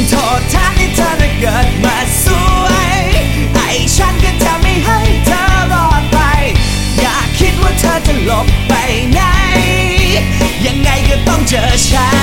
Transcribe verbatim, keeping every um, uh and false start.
โทษฐานที่เธอน่ะเกิดมาสวยไอ้ฉันก็จะไม่ให้เธอรอดไปอย่าคิดว่าเธอจะหลบไปไหนยังไงก็ต้องเจอฉัน